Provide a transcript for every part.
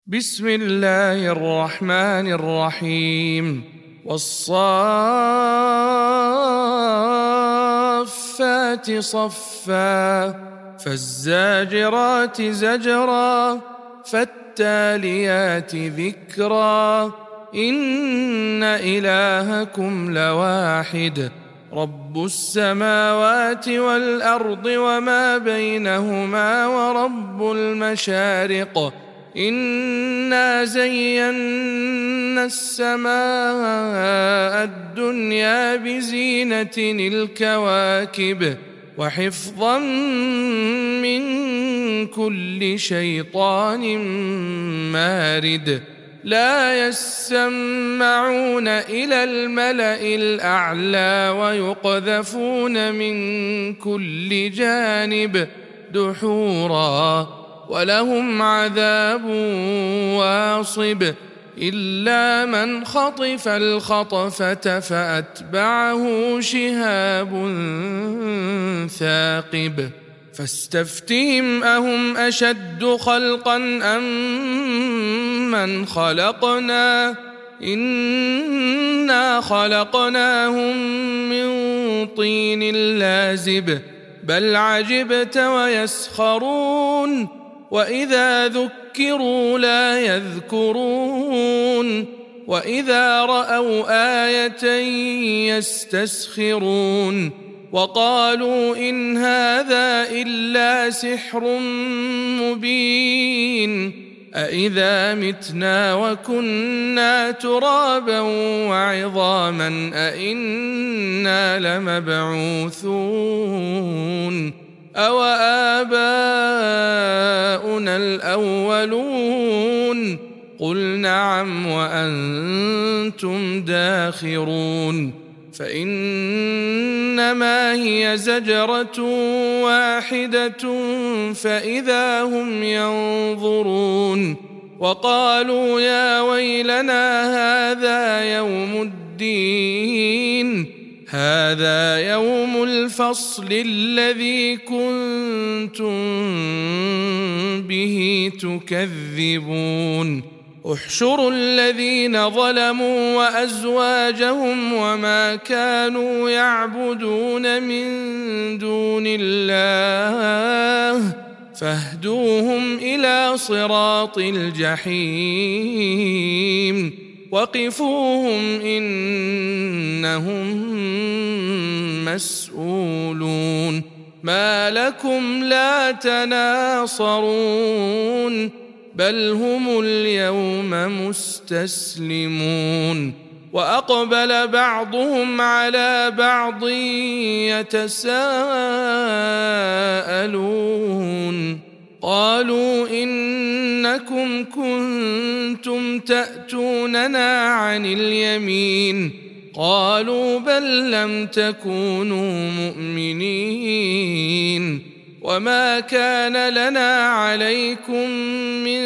بسم الله الرحمن الرحيم والصافات صفا فالزاجرات زجرا فالتاليات ذكرا إن إلهكم لواحد رب السماوات والأرض وما بينهما ورب المشارق إنا زينا السماء الدنيا بزينة الكواكب وحفظا من كل شيطان مارد لا يسمعون إلى الملأ الأعلى ويقذفون من كل جانب دحورا ولهم عذاب واصب إلا من خطف الخطفة فأتبعه شهاب ثاقب فاستفتهم أهم أشد خلقا أم من خلقنا إنا خلقناهم من طين لازب بل عجبت ويسخرون وإذا ذكروا لا يذكرون وإذا رأوا آية يستسخرون وقالوا إن هذا إلا سحر مبين أإذا متنا وكنا ترابا وعظاما أإنا لمبعوثون أوآباؤنا الأولون قل نعم وأنتم داخرون فإنما هي زجرة واحدة فإذا هم ينظرون وقالوا يا ويلنا هذا يوم الفصل الذي كنتم به تكذبون احشروا الذين ظلموا وأزواجهم وما كانوا يعبدون من دون الله فاهدوهم إلى صراط الجحيم وقفوهم إنهم مسؤولون ما لكم لا تناصرون بل هم اليوم مستسلمون وأقبل بعضهم على بعض يتساءلون قالوا إنكم كنتم تأتوننا عن اليمين قالوا بل لم تكونوا مؤمنين وما كان لنا عليكم من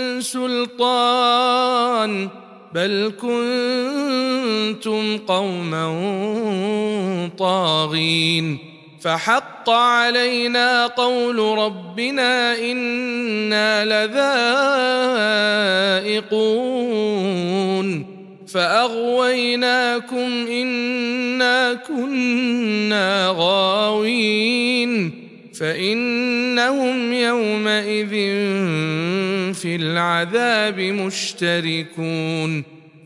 سلطان بل كنتم قوما طاغين فحق علينا قول ربنا إنا لذائقون فأغويناكم إنا كنا غاوين فإنهم يومئذ في العذاب مشتركون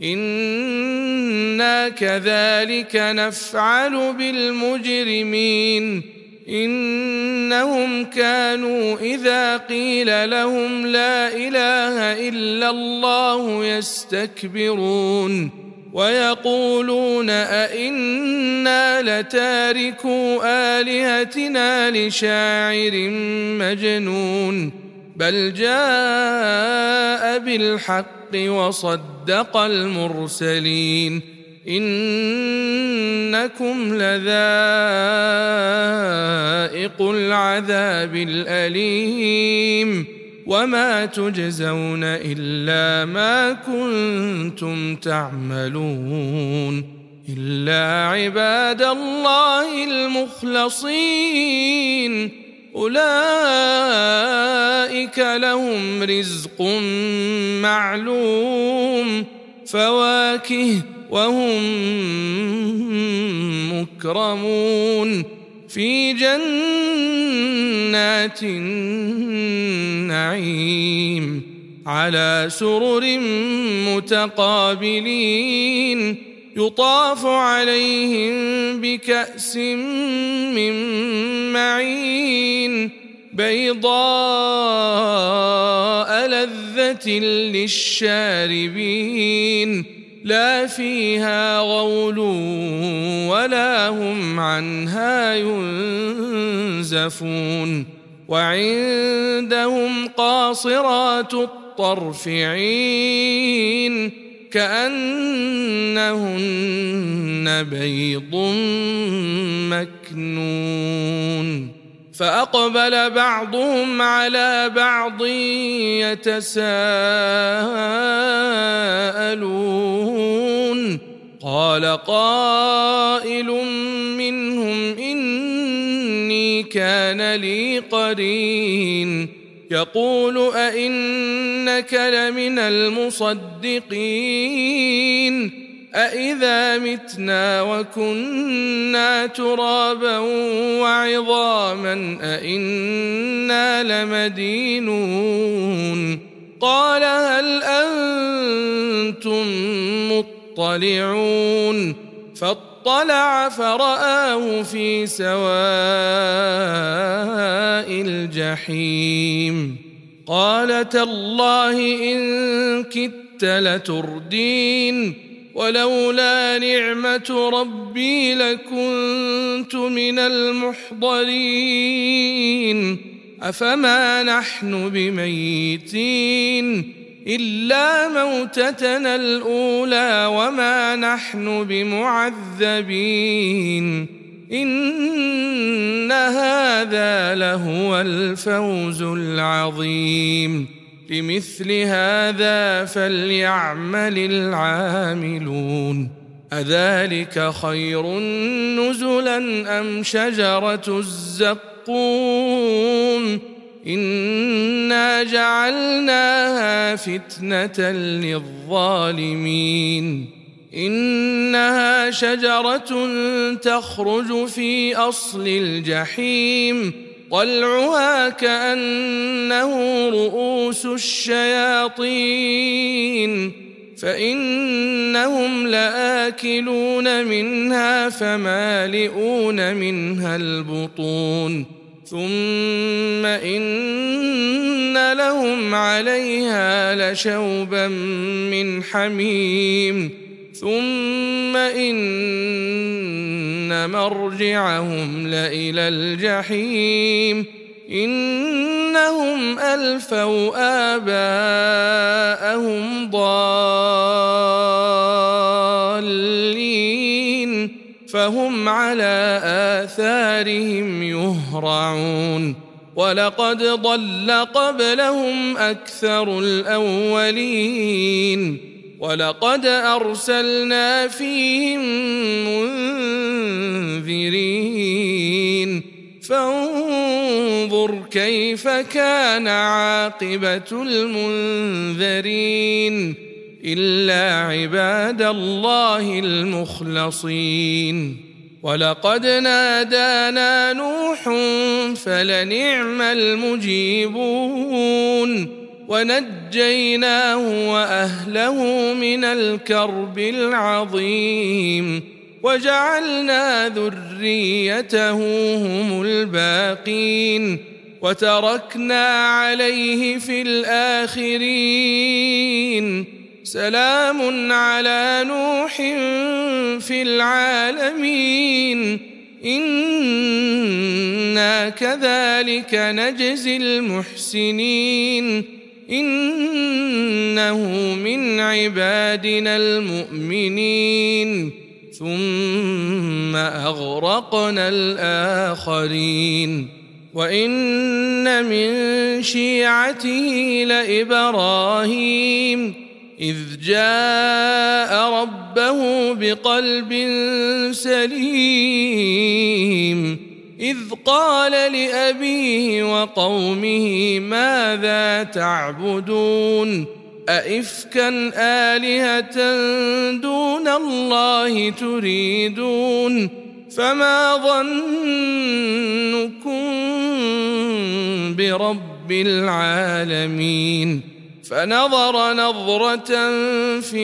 إنا كذلك نفعل بالمجرمين إنهم كانوا إذا قيل لهم لا إله إلا الله يستكبرون ويقولون أئنا لتاركو آلهتنا لشاعر مجنون بل جاء بالحق وصدق المرسلين إنكم لذائق العذاب الأليم وما تجزون إلا ما كنتم تعملون إلا عباد الله المخلصين أولئك لهم رزق معلوم فواكه وهم مكرمون في جنات النعيم على سرر متقابلين يطاف عليهم بكأس من معين بيضاء لذة للشاربين لا فيها غول ولا هم عنها ينزفون وعندهم قاصرات الطرف عين كأنهن بيض مكنون فأقبل بعضهم على بعض يتساءلون قال قائل منهم إني كان لي قرين يقول أئنك لمن المصدقين أإذا متنا وكنا ترابا وعظاما أإنا لمدينون قال هل أنتم مطلعون فاطلع فرآه في سواء الجحيم قال تالله إن كدت لتردين ولولا نعمة ربي لكنت من المحضرين أفما نحن بميتين إلا موتتنا الأولى وما نحن بمعذبين إن هذا لهو الفوز العظيم لمثل هذا فليعمل العاملون أذلك خير نزلا أم شجرة الزقوم إنا جعلناها فتنة للظالمين إنها شجرة تخرج في أصل الجحيم طلعها كأنه رؤوس الشياطين فإنهم لآكلون منها فمالئون منها البطون ثم إن لهم عليها لشوبا من حميم ثم إن مرجعهم لإلى الجحيم إنهم ألفوا آباءهم ضالين فهم على آثارهم يهرعون ولقد ضل قبلهم أكثر الأولين ولقد أرسلنا فيهم منذرين فانظر كيف كان عاقبة المنذرين إلا عباد الله المخلصين ولقد نادانا نوح فلنعم المجيبون ونجيناه وأهله من الكرب العظيم وجعلنا ذريته هم الباقين وتركنا عليه في الآخرين سلام على نوح في العالمين إنا كذلك نجزي المحسنين إنه من عبادنا المؤمنين ثم أغرقنا الآخرين وإن من شيعته لإبراهيم إذ جاء ربه بقلب سليم إذ قال لأبيه وقومه ماذا تعبدون أئفكا آلهة دون الله تريدون فما ظنكم برب العالمين فنظر نظرة في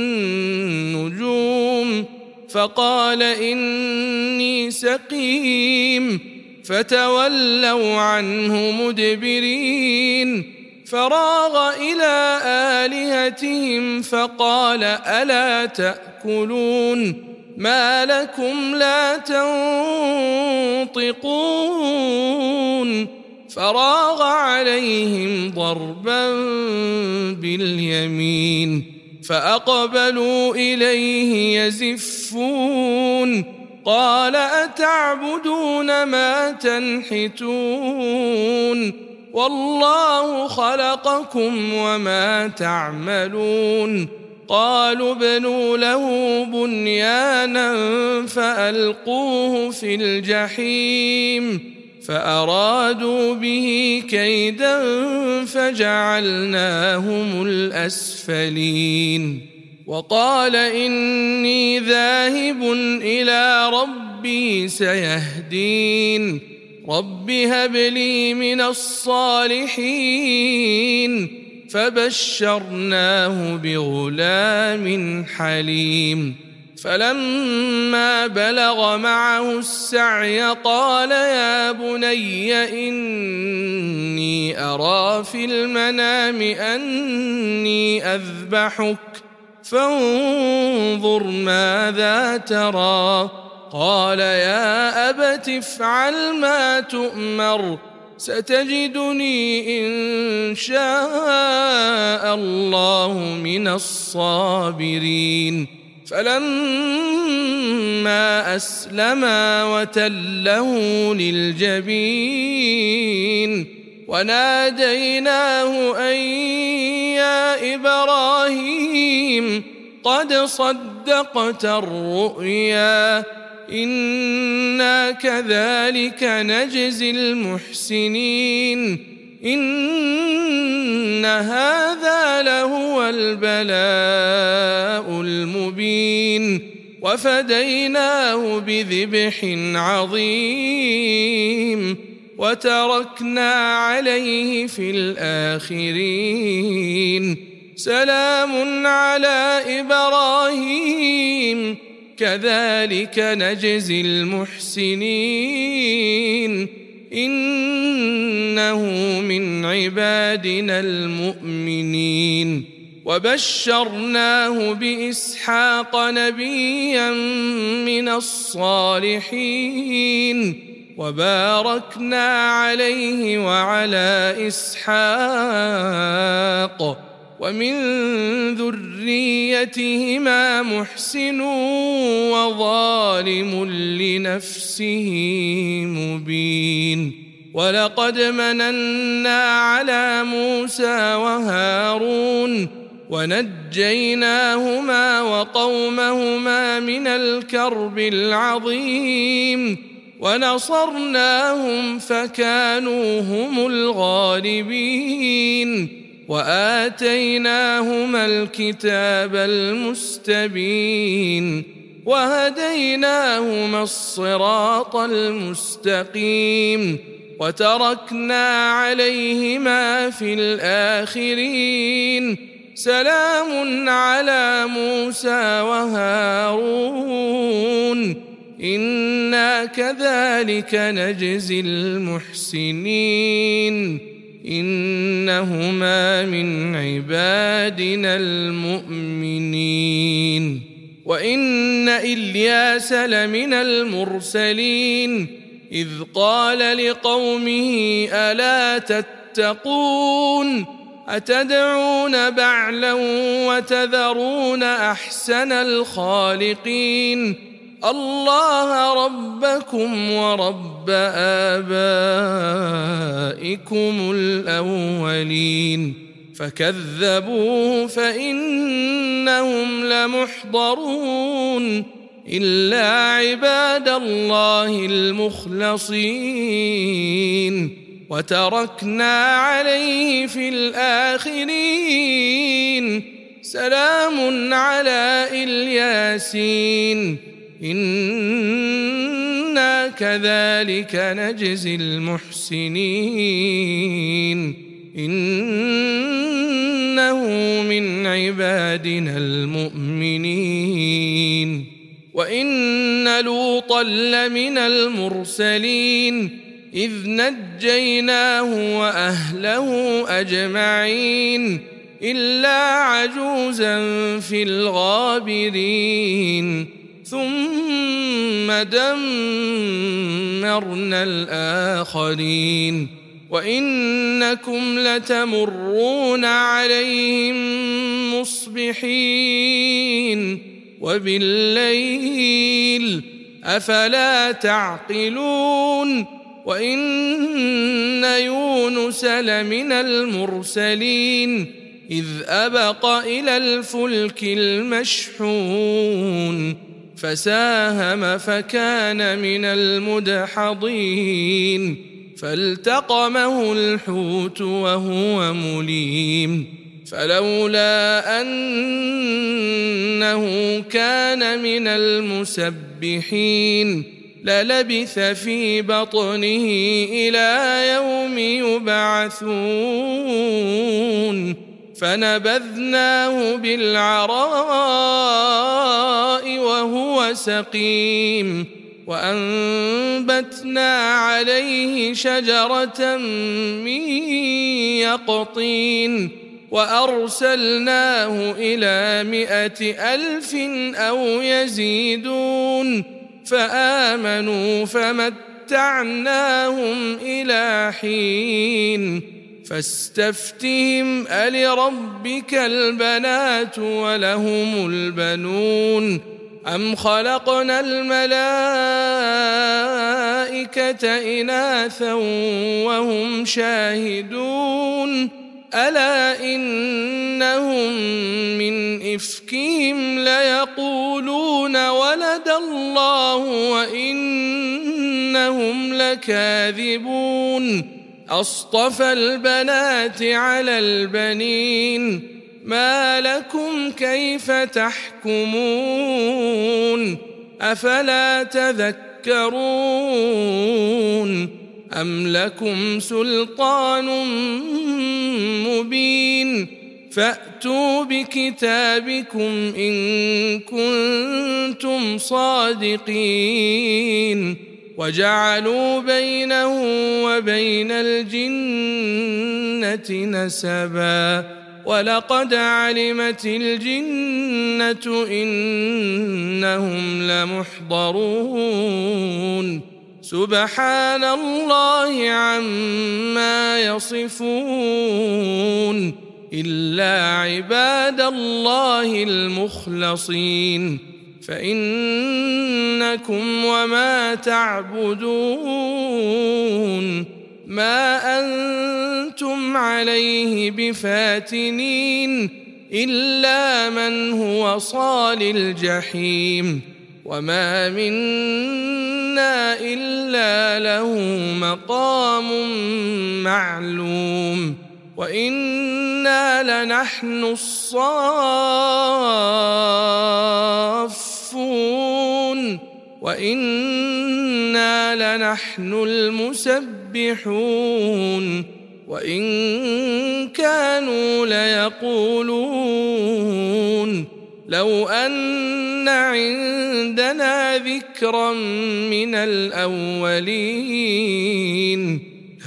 النجوم فقال إني سقيم فتولوا عنه مدبرين فراغ إلى آلهتهم فقال ألا تأكلون ما لكم لا تنطقون فراغ عليهم ضربا باليمين فأقبلوا إليه يزفون قال أتعبدون ما تنحتون والله خلقكم وما تعملون قالوا ابنوا له بنيانا فألقوه في الجحيم فأرادوا به كيدا فجعلناهم الأسفلين وقال إني ذاهب إلى ربي سيهدين رب هب لي من الصالحين فبشرناه بغلام حليم فلما بلغ معه السعي قال يا بني إني أرى في المنام أني أذبحك فانظر ماذا ترى قال يا أبت افعل ما تؤمر ستجدني إن شاء الله من الصابرين فلما أسلما وتله للجبين وناديناه أن يا إبراهيم قد صدقت الرؤيا إنا كذلك نجزي المحسنين إن هذا لهو البلاء المبين وفديناه بذبح عظيم وتركنا عليه في الآخرين سلام على إبراهيم كذلك نجزي المحسنين إنه من عبادنا المؤمنين وبشرناه بإسحاق نبيا من الصالحين وباركنا عليه وعلى إسحاق ومن ذريتهما محسن وظالم لنفسه مبين ولقد مننا على موسى وهارون ونجيناهما وقومهما من الكرب العظيم ونصرناهم فكانوا هم الغالبين وآتيناهما الكتاب المستبين وهديناهما الصراط المستقيم وتركنا عليهما في الآخرين سلام على موسى وهارون إنا كذلك نجزي المحسنين إنهما من عبادنا المؤمنين وإن إلياس لمن المرسلين إذ قال لقومه ألا تتقون أتدعون بعلا وتذرون أحسن الخالقين الله ربكم ورب آبائكم الأولين فكذبوه فإنهم لمحضرون إلا عباد الله المخلصين وتركنا عليه في الآخرين سلام على الياسين إنا كذلك نجزي المحسنين إنه من عبادنا المؤمنين وإن لوطا لمن المرسلين إذ نجيناه وأهله أجمعين إلا عجوزا في الغابرين ثم دمرنا الآخرين وإنكم لتمرون عليهم مصبحين وبالليل أفلا تعقلون وإن يونس لمن المرسلين إذ أبق إلى الفلك المشحون فساهم فكان من المدحضين فالتقمه الحوت وهو مليم فلولا أنه كان من المسبحين للبث في بطنه إلى يوم يبعثون فنبذناه بالعراء وهو سقيم وأنبتنا عليه شجرة من يقطين وأرسلناه إلى 100,000 أو يزيدون فآمنوا فمتعناهم إلى حين فاستفتهم ألربك البنات ولهم البنون أم خلقنا الملائكة إناثا وهم شاهدون ألا إنهم من إفكهم ليقولون ولد الله وإنهم لكاذبون أصطفى البنات على البنين ما لكم كيف تحكمون أفلا تذكرون أم لكم سلطان مبين فأتوا بكتابكم إن كنتم صادقين وجعلوا بينه وبين الجنة نسبا ولقد علمت الجنة إنهم لمحضرون سبحان الله عما يصفون إلا عباد الله المخلصين فإنكم وما تعبدون ما أنتم عليه بفاتنين إلا من هو صال الجحيم وما منا إلا له مقام معلوم وإنا لنحن الصافون وإنا لنحن المسبحون وإن كانوا ليقولون لو أن عندنا ذكرا من الأولين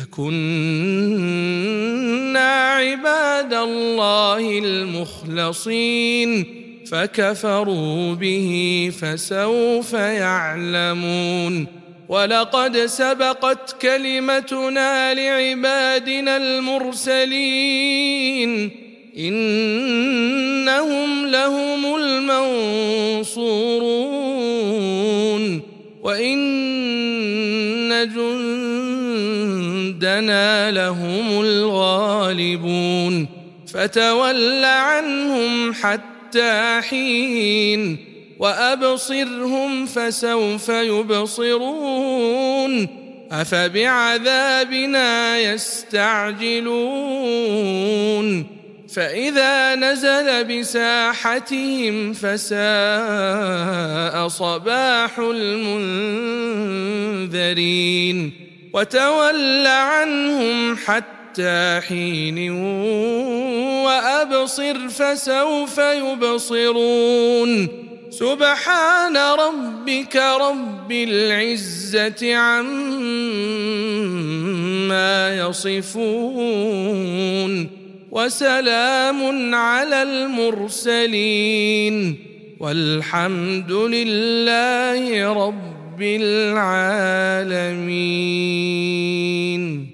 لكنا عباد الله المخلصين فكفروا به فسوف يعلمون ولقد سبقت كلمتنا لعبادنا المرسلين إنهم لهم المنصورون وإن جندنا لهم الغالبون فتول عنهم حتى حين وأبصرهم فسوف يبصرون أفبعذابنا يستعجلون فإذا نزل بساحتهم فساء صباح المنذرين وتول عنهم حتى حين وأبصر فسوف يبصرون سبحان ربك رب العزة عما يصفون وسلام على المرسلين والحمد لله رب العالمين.